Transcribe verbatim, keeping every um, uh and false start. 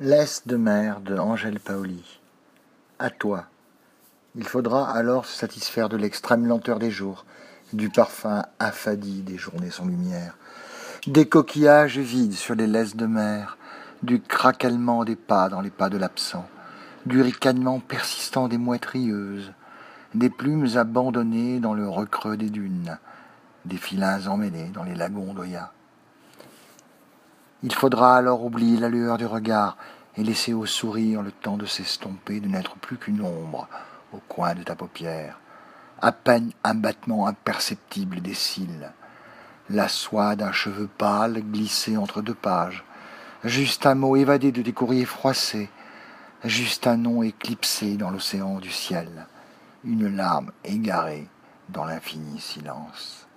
Laisse de mer de Angèle Paoli. À toi. Il faudra alors se satisfaire de l'extrême lenteur des jours, du parfum affadi des journées sans lumière, des coquillages vides sur les laisses de mer, du craquellement des pas dans les pas de l'absent, du ricanement persistant des mouettes rieuses, des plumes abandonnées dans le recreux des dunes, des filins emmêlés dans les lagons d'Oya. Il faudra alors oublier la lueur du regard et laisser au sourire le temps de s'estomper, de n'être plus qu'une ombre au coin de ta paupière, à peine un battement imperceptible des cils, la soie d'un cheveu pâle glissé entre deux pages, juste un mot évadé de tes courriers froissés, juste un nom éclipsé dans l'océan du ciel, une larme égarée dans l'infini silence.